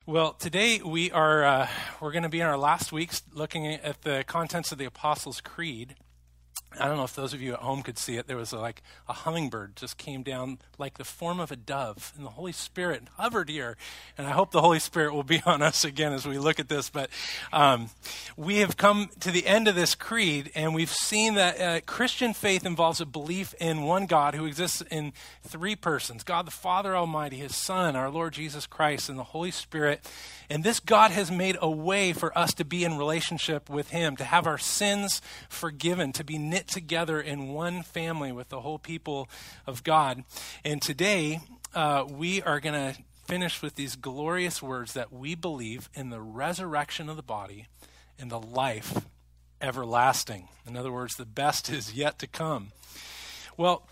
Well, today we're going to be in our last weeks looking at the contents of the Apostles' Creed. I don't know if those of you at home could see it. There was like a hummingbird just came down like the form of a dove, and the Holy Spirit hovered here. And I hope the Holy Spirit will be on us again as we look at this. But we have come to the end of this creed, and we've seen that Christian faith involves a belief in one God who exists in three persons: God the Father Almighty, His Son, our Lord Jesus Christ, and the Holy Spirit. And this God has made a way for us to be in relationship with Him, to have our sins forgiven, to be knit together in one family with the whole people of God. And today, we are going to finish with these glorious words that we believe in the resurrection of the body and the life everlasting. In other words, the best is yet to come. Well,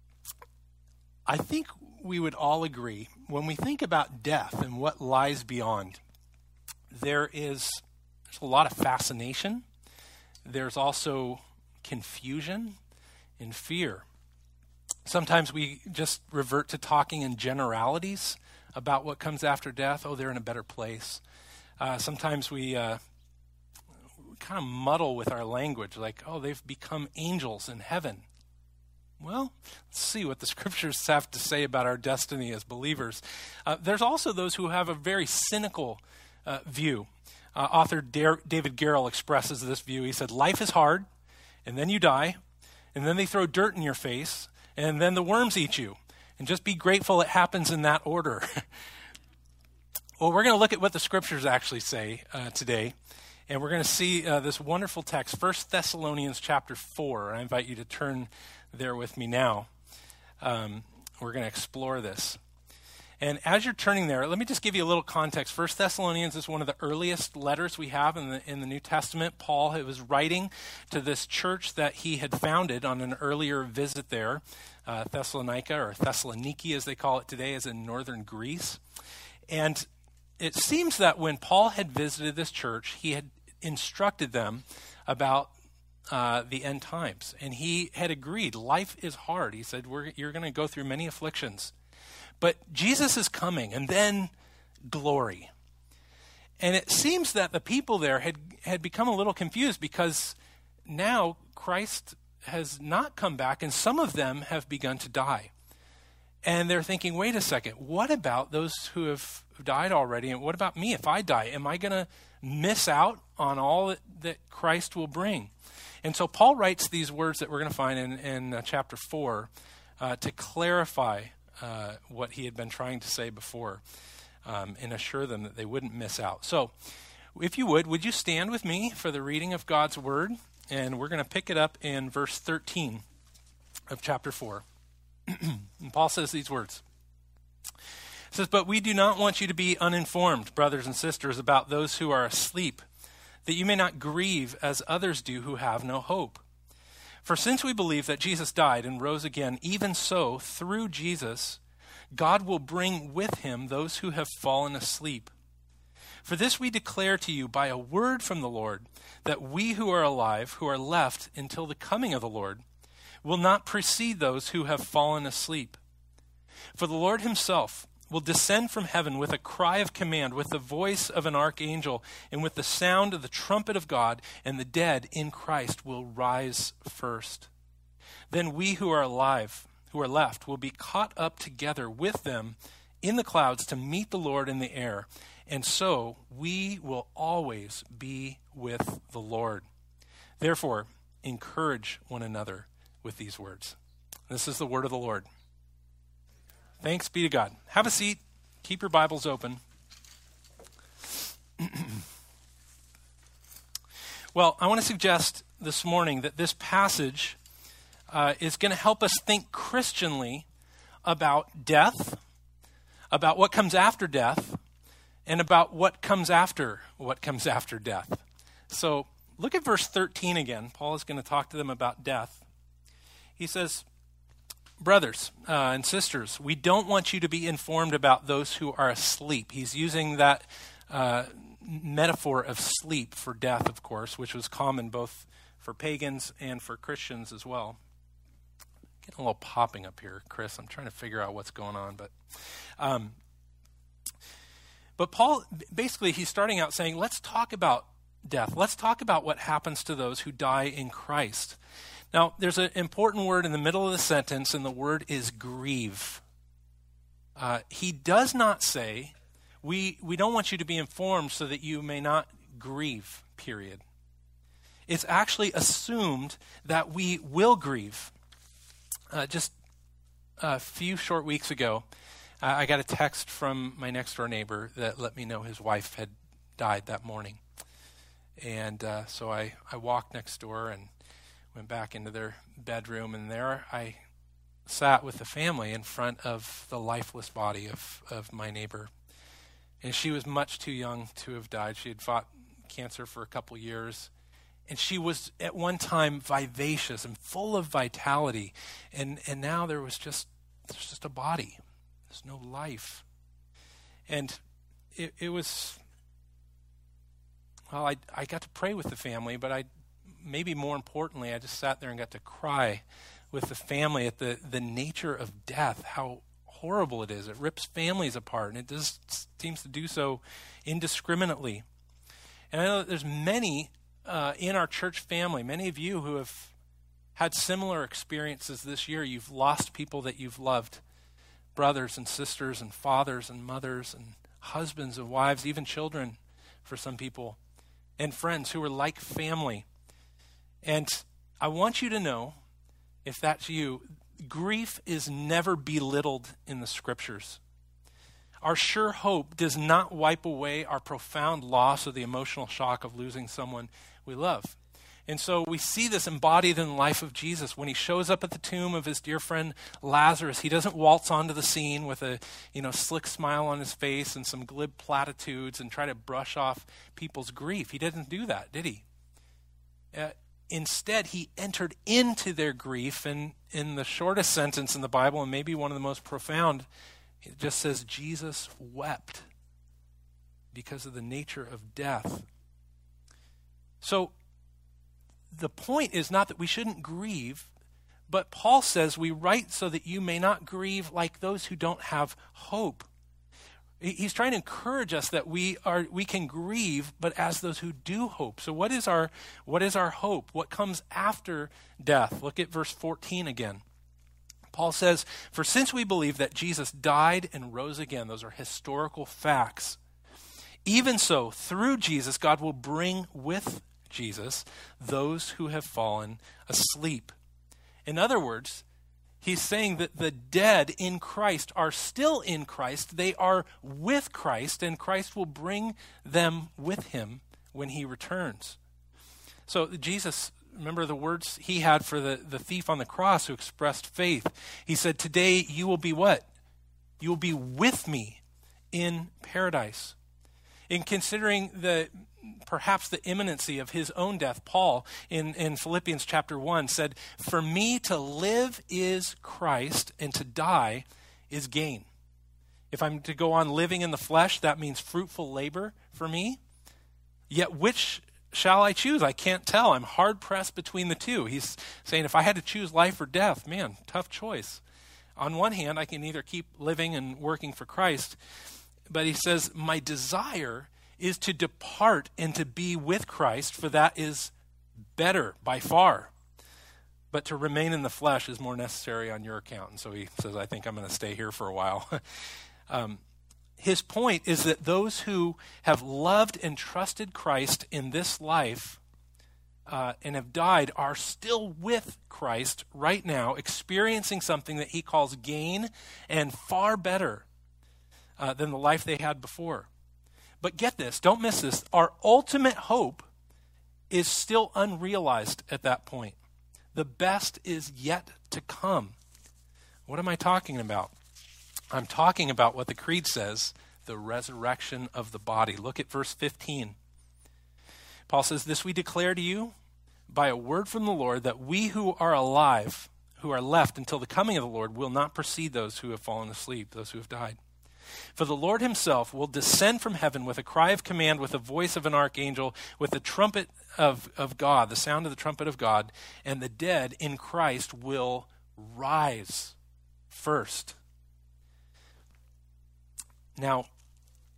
I think we would all agree when we think about death and what lies beyond, there's a lot of fascination. There's also confusion and fear. Sometimes we just revert to talking in generalities about what comes after death. Oh, they're in a better place. Sometimes we kind of muddle with our language, like, oh, they've become angels in heaven. Well, let's see what the scriptures have to say about our destiny as believers. There's also those who have a very cynical view. Author David Garrell expresses this view. He said, life is hard, and then you die, and then they throw dirt in your face, and then the worms eat you. And just be grateful it happens in that order. Well, we're going to look at what the scriptures actually say today, and we're going to see this wonderful text, 1 Thessalonians chapter 4. I invite you to turn there with me now. We're going to explore this. And as you're turning there, let me just give you a little context. 1 Thessalonians is one of the earliest letters we have in the New Testament. Paul was writing to this church that he had founded on an earlier visit there. Thessalonica, or Thessaloniki as they call it today, is in northern Greece. And it seems that when Paul had visited this church, he had instructed them about the end times. And he had agreed, life is hard. He said, you're going to go through many afflictions. But Jesus is coming, and then glory. And it seems that the people there had become a little confused because now Christ has not come back, and some of them have begun to die. And they're thinking, wait a second, what about those who have died already? And what about me if I die? Am I going to miss out on all that Christ will bring? And so Paul writes these words that we're going to find in chapter 4 to clarify what he had been trying to say before, and assure them that they wouldn't miss out. So, if you would you stand with me for the reading of God's word? And we're going to pick it up in verse 13 of chapter 4. And Paul says these words. He says, "But we do not want you to be uninformed, brothers and sisters, about those who are asleep, that you may not grieve as others do who have no hope. For since we believe that Jesus died and rose again, even so, through Jesus, God will bring with him those who have fallen asleep. For this we declare to you by a word from the Lord, that we who are alive, who are left until the coming of the Lord, will not precede those who have fallen asleep. For the Lord himself will descend from heaven with a cry of command, with the voice of an archangel, and with the sound of the trumpet of God, and the dead in Christ will rise first. Then we who are alive, who are left, will be caught up together with them in the clouds to meet the Lord in the air, and so we will always be with the Lord. Therefore, encourage one another with these words." This is the word of the Lord. Thanks be to God. Have a seat. Keep your Bibles open. Well, I want to suggest this morning that this passage is going to help us think Christianly about death, about what comes after death, and about what comes after death. So look at verse 13 again. Paul is going to talk to them about death. He says, "Brothers and sisters, we don't want you to be informed about those who are asleep." He's using that metaphor of sleep for death, of course, which was common both for pagans and for Christians as well. Getting a little popping up here, Chris. I'm trying to figure out what's going on, but But Paul, basically, he's starting out saying, let's talk about death. Let's talk about what happens to those who die in Christ. Now, there's an important word in the middle of the sentence, and the word is grieve. He does not say, we don't want you to be informed so that you may not grieve, period. It's actually assumed that we will grieve. Just a few short weeks ago, I got a text from my next-door neighbor that let me know his wife had died that morning. And so I walked next door and went back into their bedroom, and there I sat with the family in front of the lifeless body of my neighbor. And she was much too young to have died. She had fought cancer for a couple years. And she was at one time vivacious and full of vitality. And now there's just a body. There's no life. And it was, well, I got to pray with the family, but maybe more importantly, I just sat there and got to cry with the family at the nature of death, how horrible it is. It rips families apart, and it just seems to do so indiscriminately. And I know that there's many in our church family, many of you who have had similar experiences this year. You've lost people that you've loved, brothers and sisters and fathers and mothers and husbands and wives, even children for some people, and friends who are like family. And I want you to know, if that's you, grief is never belittled in the Scriptures. Our sure hope does not wipe away our profound loss or the emotional shock of losing someone we love. And so we see this embodied in the life of Jesus. When he shows up at the tomb of his dear friend Lazarus, he doesn't waltz onto the scene with a slick smile on his face and some glib platitudes and try to brush off people's grief. He didn't do that, did he? Instead, he entered into their grief, and in the shortest sentence in the Bible, and maybe one of the most profound, it just says Jesus wept because of the nature of death. So the point is not that we shouldn't grieve, but Paul says we write so that you may not grieve like those who don't have hope. He's trying to encourage us that we can grieve, but as those who do hope. So what is our hope? What comes after death? Look at verse 14 again. Paul says, "For since we believe that Jesus died and rose again," those are historical facts, "even so, through Jesus, God will bring with Jesus those who have fallen asleep." In other words, he's saying that the dead in Christ are still in Christ. They are with Christ, and Christ will bring them with him when he returns. So Jesus, remember the words he had for the thief on the cross who expressed faith. He said, "Today you will be what? You will be with me in paradise." In considering perhaps the imminency of his own death, Paul in Philippians chapter 1 said, "For me to live is Christ, and to die is gain." If I'm to go on living in the flesh, that means fruitful labor for me. Yet which shall I choose? I can't tell. I'm hard pressed between the two. He's saying if I had to choose life or death, man, tough choice. On one hand, I can either keep living and working for Christ, but he says, my desire is to depart and to be with Christ, for that is better by far. But to remain in the flesh is more necessary on your account. And so he says, I think I'm going to stay here for a while. His point is that those who have loved and trusted Christ in this life and have died are still with Christ right now, experiencing something that he calls gain and far better than the life they had before. But get this, don't miss this. Our ultimate hope is still unrealized at that point. The best is yet to come. What am I talking about? I'm talking about what the Creed says, the resurrection of the body. Look at verse 15. Paul says, "This we declare to you by a word from the Lord, that we who are alive, who are left until the coming of the Lord, will not precede those who have fallen asleep, those who have died. For the Lord himself will descend from heaven with a cry of command, with the voice of an archangel, with the trumpet of God, the sound of the trumpet of God, and the dead in Christ will rise first." Now,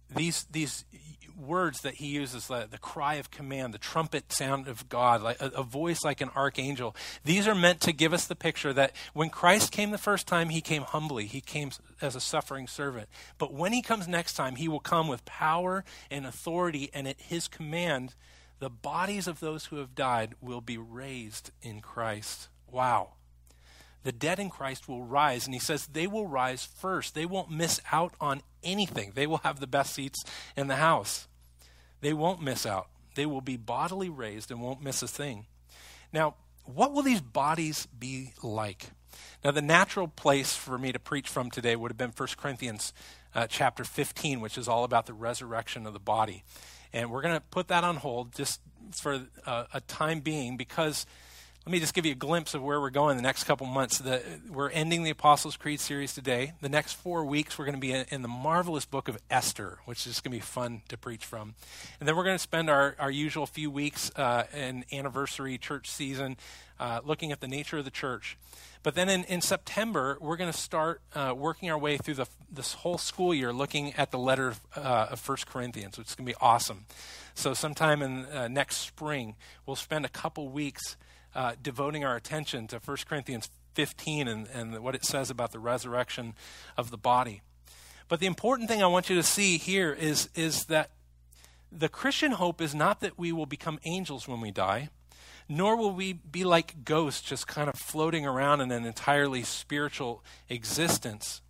these words that he uses, the cry of command, the trumpet sound of God, like a voice like an archangel, these are meant to give us the picture that when Christ came the first time, he came humbly. He came as a suffering servant. But when he comes next time, he will come with power and authority, and at his command, the bodies of those who have died will be raised in Christ. Wow. The dead in Christ will rise, and he says they will rise first. They won't miss out on anything. They will have the best seats in the house. They won't miss out. They will be bodily raised and won't miss a thing. Now, what will these bodies be like? Now, the natural place for me to preach from today would have been 1 Corinthians chapter 15, which is all about the resurrection of the body. And we're going to put that on hold just for a time being, because let me just give you a glimpse of where we're going the next couple months. We're ending the Apostles' Creed series today. The next 4 weeks, we're going to be in the marvelous book of Esther, which is going to be fun to preach from. And then we're going to spend our usual few weeks in anniversary church season looking at the nature of the church. But then in September, we're going to start working our way through this whole school year looking at the letter of 1 Corinthians, which is going to be awesome. So sometime in next spring, we'll spend a couple weeks devoting our attention to 1 Corinthians 15 and what it says about the resurrection of the body. But the important thing I want you to see here is that the Christian hope is not that we will become angels when we die, nor will we be like ghosts just kind of floating around in an entirely spiritual existence,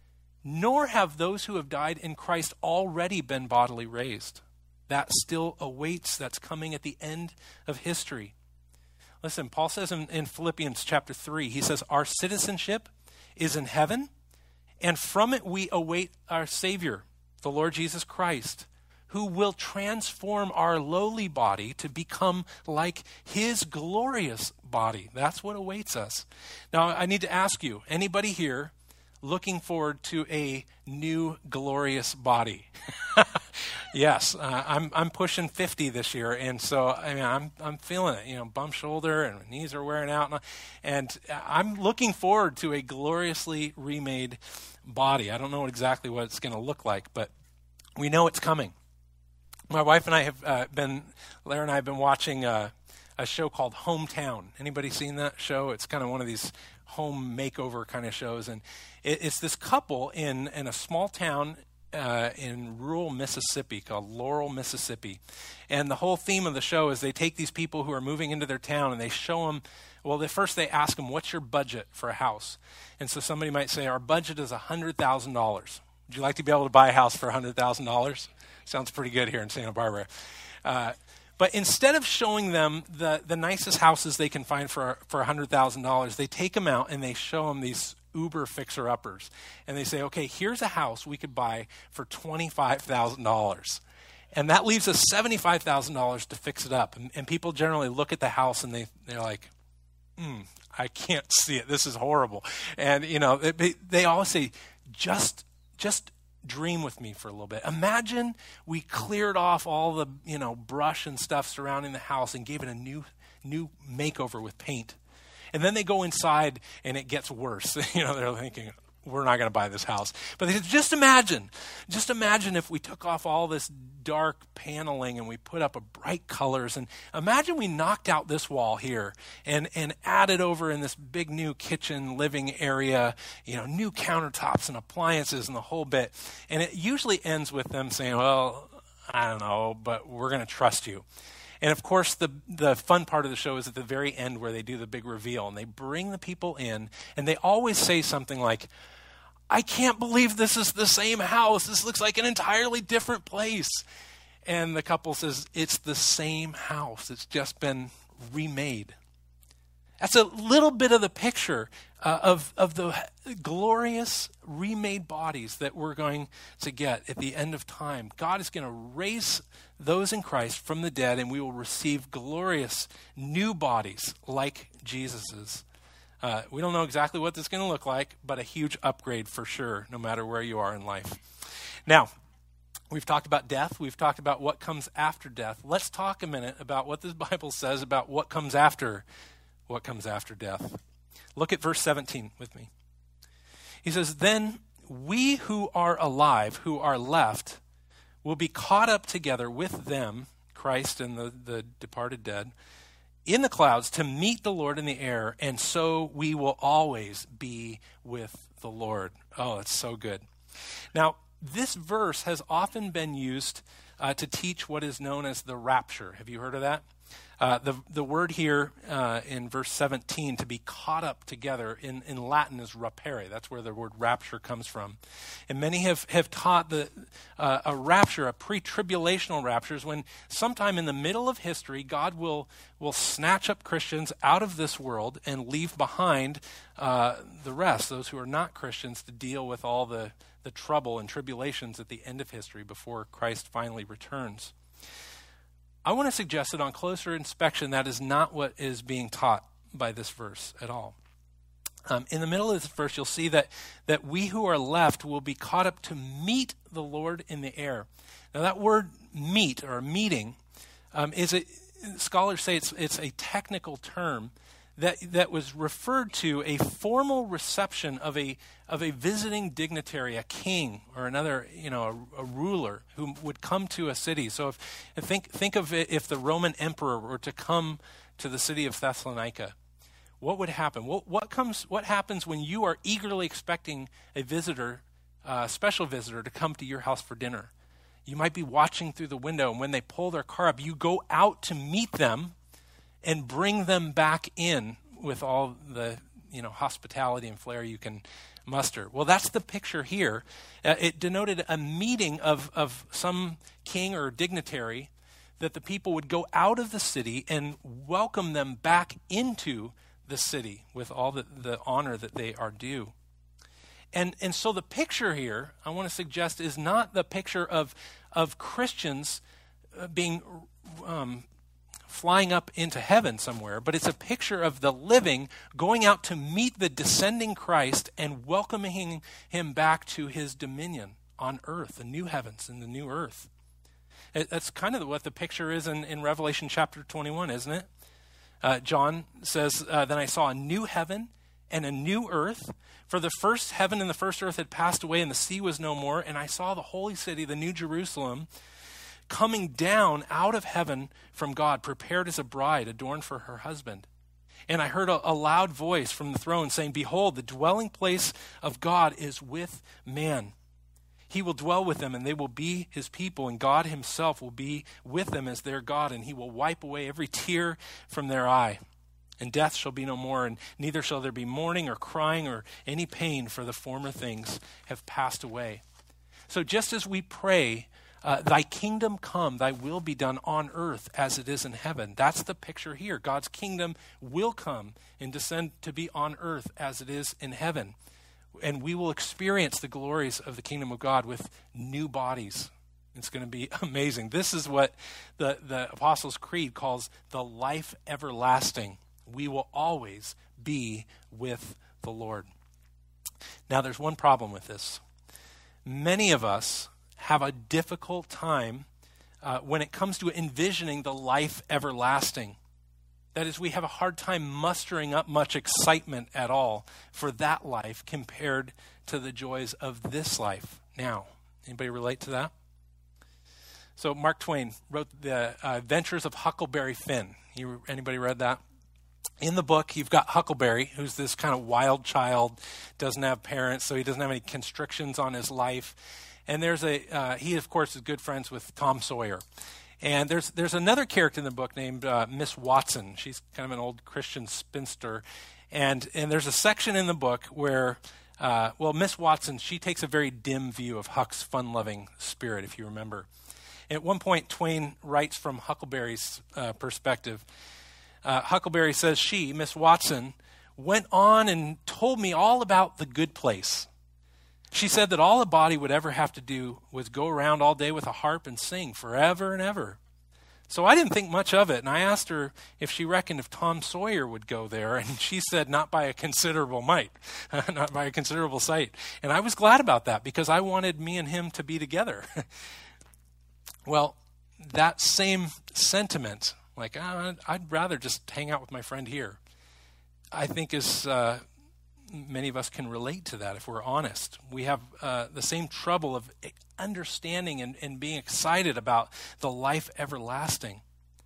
nor have those who have died in Christ already been bodily raised. That still awaits. That's coming at the end of history. Listen, Paul says in Philippians chapter 3, he says, our citizenship is in heaven, and from it we await our Savior, the Lord Jesus Christ, who will transform our lowly body to become like his glorious body. That's what awaits us. Now, I need to ask you, anybody here looking forward to a new glorious body? Yes, I'm pushing 50 this year, and so I mean I'm feeling it. Bum shoulder and my knees are wearing out, and I'm looking forward to a gloriously remade body. I don't know exactly what it's going to look like, but we know it's coming. My wife and I have Lara and I have been watching a show called Hometown. Anybody seen that show? It's kind of one of these home makeover kind of shows, and it's this couple in a small town in rural Mississippi called Laurel, Mississippi. And the whole theme of the show is they take these people who are moving into their town and they show them, first they ask them, what's your budget for a house? And so somebody might say, our budget is $100,000. Would you like to be able to buy a house for $100,000? Sounds pretty good here in Santa Barbara. But instead of showing them the nicest houses they can find for $100,000, they take them out and they show them these Uber fixer-uppers. And they say, okay, here's a house we could buy for $25,000. And that leaves us $75,000 to fix it up. And people generally look at the house and they're like, I can't see it. This is horrible. And, they always say, just dream with me for a little bit. Imagine we cleared off all the, brush and stuff surrounding the house and gave it a new makeover with paint. And then they go inside and it gets worse. They're thinking, we're not going to buy this house. But they said, just imagine if we took off all this dark paneling and we put up a bright colors. And imagine we knocked out this wall here and added over in this big new kitchen living area, new countertops and appliances and the whole bit. And it usually ends with them saying, well, I don't know, but we're going to trust you. And of course, the fun part of the show is at the very end where they do the big reveal and they bring the people in and they always say something like, I can't believe this is the same house. This looks like an entirely different place. And the couple says, it's the same house. It's just been remade. That's a little bit of the picture of the glorious remade bodies that we're going to get at the end of time. God is going to raise those in Christ from the dead, and we will receive glorious new bodies like Jesus's. We don't know exactly what this is going to look like, but a huge upgrade for sure, no matter where you are in life. Now, we've talked about death. We've talked about what comes after death. Let's talk a minute about what this Bible says about what comes after death. Look at verse 17 with me. He says, then we who are alive, who are left, will be caught up together with them, Christ and the departed dead, in the clouds to meet the Lord in the air, and so we will always be with the Lord. Oh, it's so good. Now, this verse has often been used to teach what is known as the rapture. Have you heard of that? The word here in verse 17, to be caught up together, in Latin is rapere. That's where the word rapture comes from. And many have taught that a rapture, a pre-tribulational rapture, is when sometime in the middle of history, God will snatch up Christians out of this world and leave behind the rest, those who are not Christians, to deal with all the trouble and tribulations at the end of history before Christ finally returns. I want to suggest that on closer inspection, that is not what is being taught by this verse at all. In the middle of this verse, you'll see that we who are left will be caught up to meet the Lord in the air. Now, that word meet or meeting scholars say it's a technical term that was referred to a formal reception of a visiting dignitary, a king or another, a ruler who would come to a city. So think of it, if the Roman emperor were to come to the city of Thessalonica, what would happen? What happens when you are eagerly expecting a visitor, a special visitor, to come to your house for dinner? You might be watching through the window, and when they pull their car up, you go out to meet them and bring them back in with all the hospitality and flair you can muster. Well, that's the picture here. It denoted a meeting of some king or dignitary that the people would go out of the city and welcome them back into the city with all the honor that they are due. And so the picture here, I want to suggest, is not the picture of Christians being flying up into heaven somewhere, but it's a picture of the living going out to meet the descending Christ and welcoming him back to his dominion on earth, the new heavens and the new earth. That's kind of what the picture is in Revelation chapter 21, isn't it? John says, then I saw a new heaven and a new earth, for the first heaven and the first earth had passed away and the sea was no more, and I saw the holy city, the new Jerusalem, coming down out of heaven from God, prepared as a bride adorned for her husband. And I heard a loud voice from the throne saying, behold, the dwelling place of God is with man. He will dwell with them, and they will be his people, and God himself will be with them as their God, and he will wipe away every tear from their eye. And death shall be no more, and neither shall there be mourning or crying or any pain, for the former things have passed away. So just as we pray, thy kingdom come, thy will be done on earth as it is in heaven. That's the picture here. God's kingdom will come and descend to be on earth as it is in heaven. And we will experience the glories of the kingdom of God with new bodies. It's going to be amazing. This is what the Apostles' Creed calls the life everlasting. We will always be with the Lord. Now, there's one problem with this. Many of us have a difficult time when it comes to envisioning the life everlasting. That is, we have a hard time mustering up much excitement at all for that life compared to the joys of this life now. Anybody relate to that? So Mark Twain wrote the Adventures of Huckleberry Finn. Anybody read that? In the book, you've got Huckleberry, who's this kind of wild child, doesn't have parents, so he doesn't have any constrictions on his life. And he, of course, is good friends with Tom Sawyer. And there's another character in the book named Miss Watson. She's kind of an old Christian spinster. And there's a section in the book where, Miss Watson, she takes a very dim view of Huck's fun-loving spirit, if you remember. At one point, Twain writes from Huckleberry's perspective. Huckleberry says she, Miss Watson, went on and told me all about the good place. She said that all a body would ever have to do was go around all day with a harp and sing forever and ever. So I didn't think much of it, and I asked her if she reckoned if Tom Sawyer would go there, and she said not by a considerable might, not by a considerable sight. And I was glad about that because I wanted me and him to be together. Well, that same sentiment, like, I'd rather just hang out with my friend here, I think is many of us can relate to that if we're honest. We have the same trouble of understanding and being excited about the life everlasting.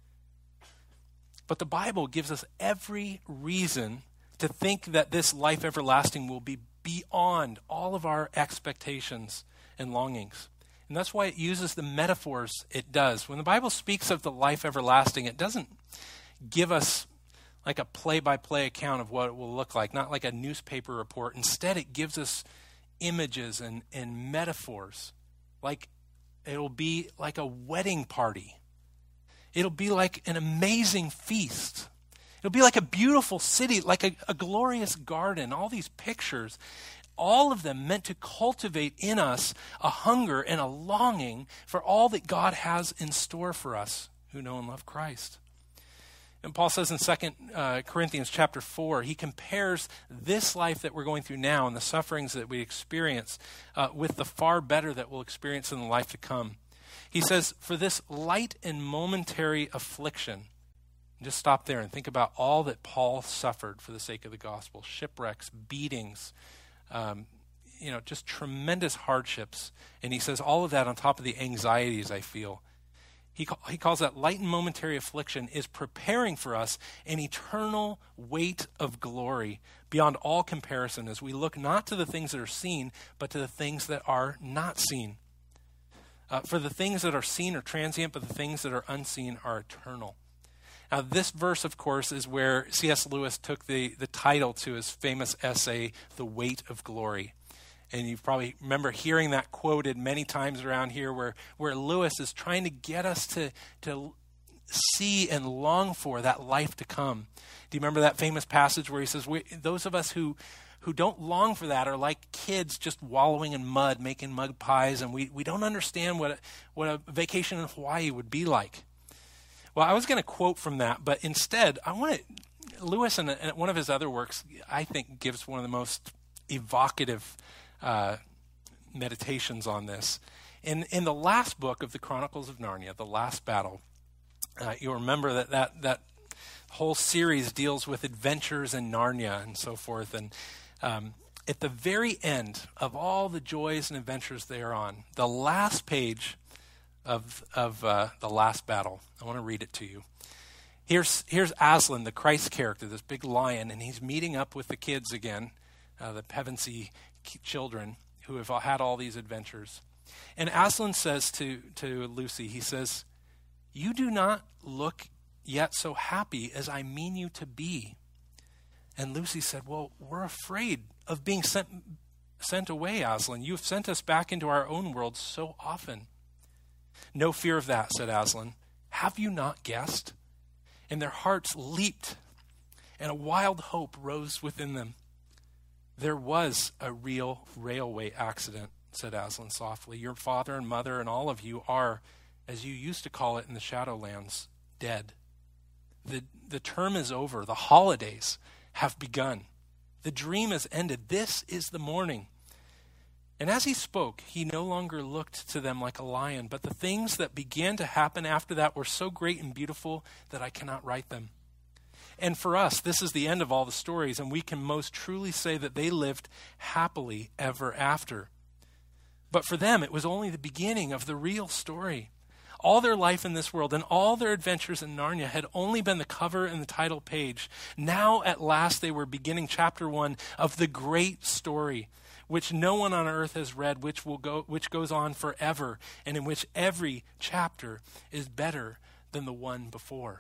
But the Bible gives us every reason to think that this life everlasting will be beyond all of our expectations and longings. And that's why it uses the metaphors it does. When the Bible speaks of the life everlasting, it doesn't give us like a play-by-play account of what it will look like, not like a newspaper report. Instead, it gives us images and metaphors. Like it'll be like a wedding party. It'll be like an amazing feast. It'll be like a beautiful city, like a glorious garden. All these pictures, all of them meant to cultivate in us a hunger and a longing for all that God has in store for us who know and love Christ. And Paul says in 2 Corinthians chapter 4, he compares this life that we're going through now and the sufferings that we experience with the far better that we'll experience in the life to come. He says, for this light and momentary affliction, just stop there and think about all that Paul suffered for the sake of the gospel, shipwrecks, beatings, just tremendous hardships. And he says all of that on top of the anxieties I feel. He calls that light and momentary affliction is preparing for us an eternal weight of glory beyond all comparison as we look not to the things that are seen, but to the things that are not seen. For the things that are seen are transient, but the things that are unseen are eternal. Now, this verse, of course, is where C.S. Lewis took the title to his famous essay, The Weight of Glory. And you probably remember hearing that quoted many times around here where Lewis is trying to get us to see and long for that life to come. Do you remember that famous passage where he says, those of us who don't long for that are like kids just wallowing in mud, making mud pies, and we don't understand what a vacation in Hawaii would be like. Well, I was going to quote from that, but instead, Lewis in one of his other works, I think, gives one of the most evocative meditations on this. In the last book of the Chronicles of Narnia, The Last Battle, you'll remember that whole series deals with adventures in Narnia and so forth. And at the very end of all the joys and adventures they are on, the last page of The Last Battle, I want to read it to you. Here's Aslan, the Christ character, this big lion, and he's meeting up with the kids again, the Pevensey children who have had all these adventures. And Aslan says to Lucy, he says, "You do not look yet so happy as I mean you to be." And Lucy said, "Well, we're afraid of being sent away, Aslan. You have sent us back into our own world so often." "No fear of that," said Aslan. "Have you not guessed?" And their hearts leaped, and a wild hope rose within them. "There was a real railway accident," said Aslan softly. "Your father and mother and all of you are, as you used to call it in the Shadowlands, dead. The term is over. The holidays have begun. The dream has ended. This is the morning." And as he spoke, he no longer looked to them like a lion, but the things that began to happen after that were so great and beautiful that I cannot write them. And for us, this is the end of all the stories, and we can most truly say that they lived happily ever after. But for them, it was only the beginning of the real story. All their life in this world and all their adventures in Narnia had only been the cover and the title page. Now, at last, they were beginning chapter 1 of the great story, which no one on earth has read, which goes on forever, and in which every chapter is better than the one before.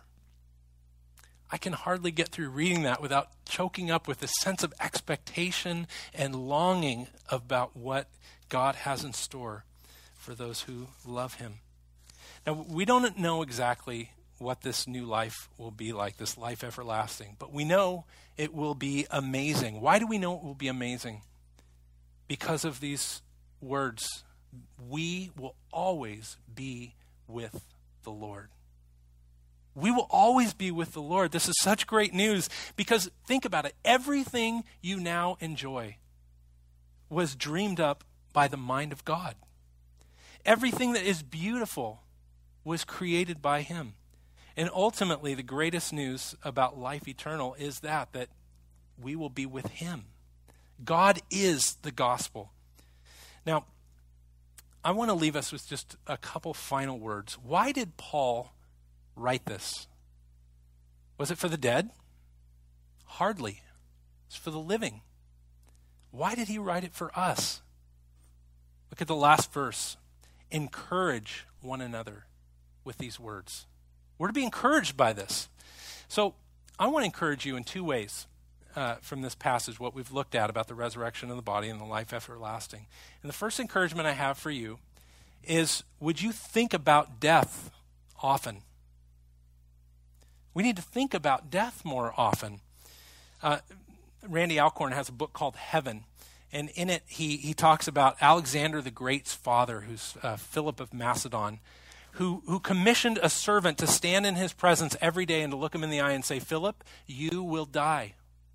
I can hardly get through reading that without choking up with a sense of expectation and longing about what God has in store for those who love him. Now, we don't know exactly what this new life will be like, this life everlasting, but we know it will be amazing. Why do we know it will be amazing? Because of these words, we will always be with the Lord. We will always be with the Lord. This is such great news because think about it. Everything you now enjoy was dreamed up by the mind of God. Everything that is beautiful was created by him. And ultimately, the greatest news about life eternal is that we will be with him. God is the gospel. Now, I want to leave us with just a couple final words. Why did Paul write this? Was it for the dead? Hardly. It's for the living. Why did he write it for us? Look at the last verse. Encourage one another with these words. We're to be encouraged by this. So I want to encourage you in two ways from this passage, what we've looked at about the resurrection of the body and the life everlasting. And the first encouragement I have for you is, would you think about death often? We need to think about death more often. Randy Alcorn has a book called Heaven, and in it he talks about Alexander the Great's father, who's Philip of Macedon, who commissioned a servant to stand in his presence every day and to look him in the eye and say, Philip, you will die.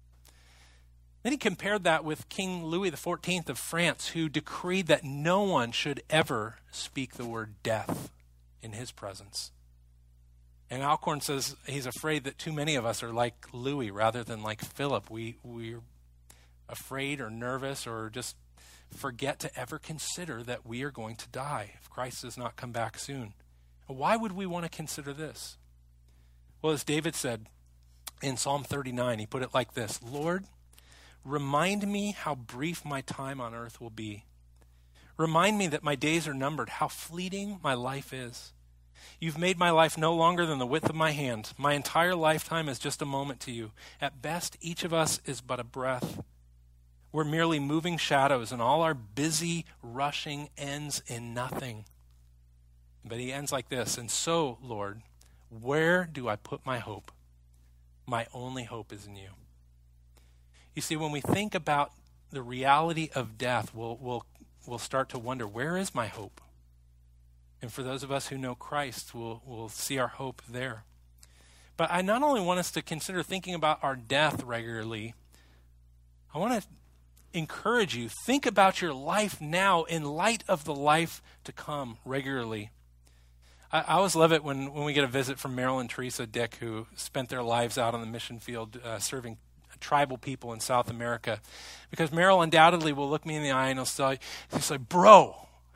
Then he compared that with King Louis XIV of France, who decreed that no one should ever speak the word death in his presence. And Alcorn says he's afraid that too many of us are like Louis rather than like Philip. We're afraid or nervous or just forget to ever consider that we are going to die if Christ does not come back soon. Why would we want to consider this? Well, as David said in Psalm 39, he put it like this: Lord, remind me how brief my time on earth will be. Remind me that my days are numbered, how fleeting my life is. You've made my life no longer than the width of my hand. My entire lifetime is just a moment to you. At best, each of us is but a breath. We're merely moving shadows, and all our busy rushing ends in nothing. But he ends like this: and so, Lord, where do I put my hope? My only hope is in you. You see, when we think about the reality of death, we'll start to wonder, where is my hope? And for those of us who know Christ, we'll see our hope there. But I not only want us to consider thinking about our death regularly, I want to encourage you, think about your life now in light of the life to come regularly. I always love it when we get a visit from Meryl and Teresa Dick, who spent their lives out on the mission field serving tribal people in South America. Because Meryl undoubtedly will look me in the eye and he'll say, bro,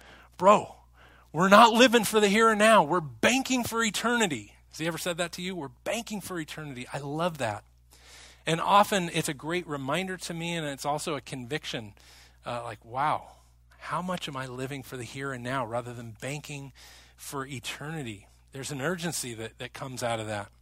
we're not living for the here and now. We're banking for eternity. Has he ever said that to you? We're banking for eternity. I love that. And often it's a great reminder to me, and it's also a conviction. Wow, how much am I living for the here and now rather than banking for eternity? There's an urgency that comes out of that.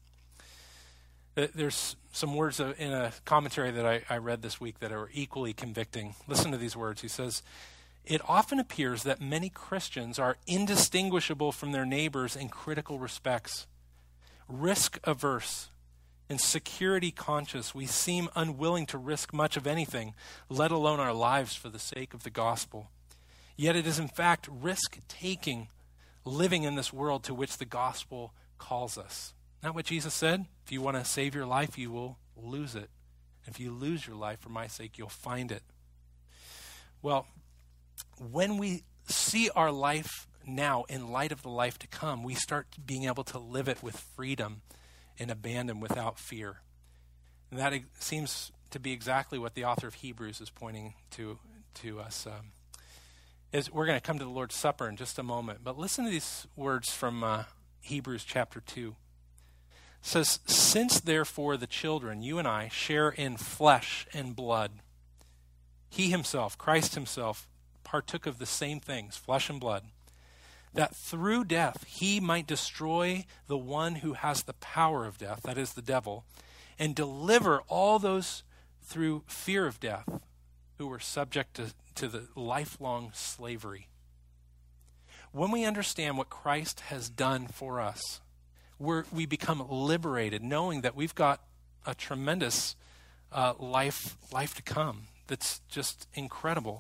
There's some words in a commentary that I read this week that are equally convicting. Listen to these words. He says, it often appears that many Christians are indistinguishable from their neighbors in critical respects. Risk averse and security conscious, we seem unwilling to risk much of anything, let alone our lives, for the sake of the gospel. Yet it is in fact risk-taking, living in this world to which the gospel calls us. Not what Jesus said? If you want to save your life, you will lose it. If you lose your life for my sake, you'll find it. Well, when we see our life now in light of the life to come, we start being able to live it with freedom and abandon without fear. And that seems to be exactly what the author of Hebrews is pointing to us. As we're going to come to the Lord's Supper in just a moment. But listen to these words from Hebrews chapter 2. It says, since therefore the children, you and I, share in flesh and blood, he himself, Christ himself, partook of the same things, flesh and blood, that through death he might destroy the one who has the power of death, that is the devil, and deliver all those through fear of death who were subject to the lifelong slavery. When we understand what Christ has done for us, we become liberated, knowing that we've got a tremendous life to come that's just incredible.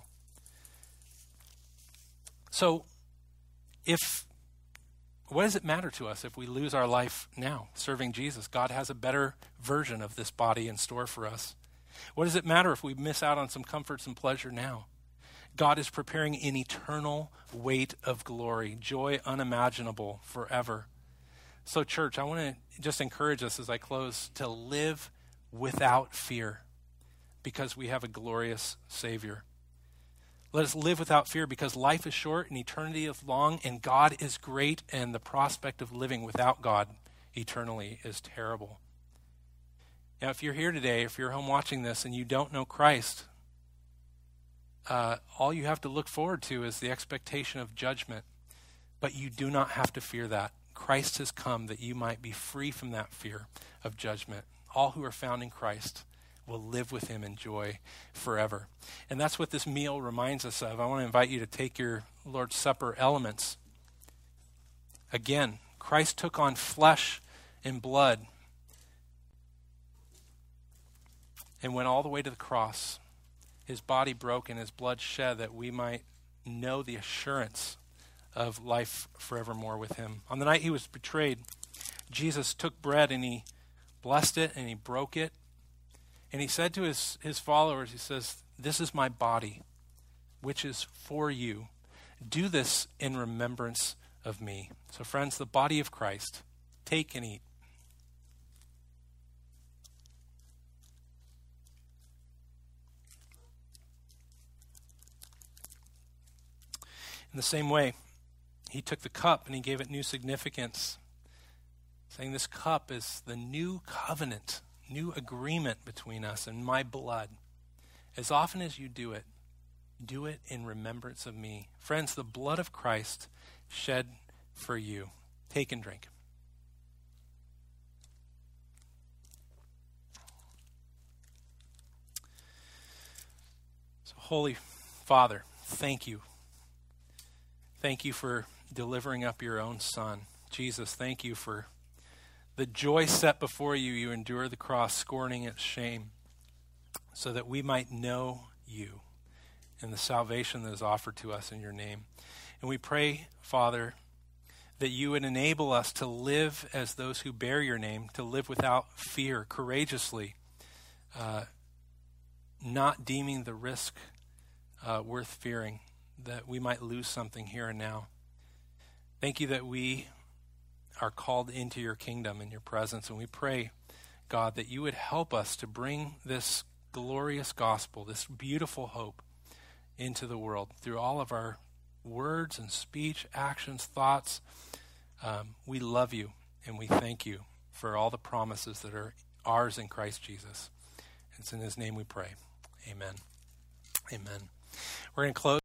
So, what does it matter to us if we lose our life now serving Jesus? God has a better version of this body in store for us. What does it matter if we miss out on some comforts and pleasure now? God is preparing an eternal weight of glory, joy unimaginable forever. So, church, I want to just encourage us as I close to live without fear. because we have a glorious Savior. Let us live without fear because life is short and eternity is long, and God is great, and the prospect of living without God eternally is terrible. Now, if you're here today, if you're home watching this and you don't know Christ, all you have to look forward to is the expectation of judgment. But you do not have to fear that. Christ has come that you might be free from that fear of judgment. All who are found in Christ will live with him in joy forever. And that's what this meal reminds us of. I want to invite you to take your Lord's Supper elements. Again, Christ took on flesh and blood and went all the way to the cross. His body broke and his blood shed that we might know the assurance of life forevermore with him. On the night he was betrayed, Jesus took bread and he blessed it and he broke it. And he said to his followers, he says, "This is my body, which is for you. Do this in remembrance of me." So friends, the body of Christ, take and eat. In the same way, he took the cup and he gave it new significance, saying this cup is the new covenant, new agreement between us and my blood. As often as you do it in remembrance of me. Friends, the blood of Christ shed for you. Take and drink. So, Holy Father, thank you. Thank you for delivering up your own Son. Jesus, thank you for the joy set before you. You endure the cross, scorning its shame, so that we might know you and the salvation that is offered to us in your name. And we pray, Father, that you would enable us to live as those who bear your name, to live without fear, courageously, not deeming the risk worth fearing, that we might lose something here and now. Thank you that we are called into your kingdom and your presence. And we pray, God, that you would help us to bring this glorious gospel, this beautiful hope into the world through all of our words and speech, actions, thoughts. We love you and we thank you for all the promises that are ours in Christ Jesus. It's in his name we pray. Amen. Amen. We're going to close.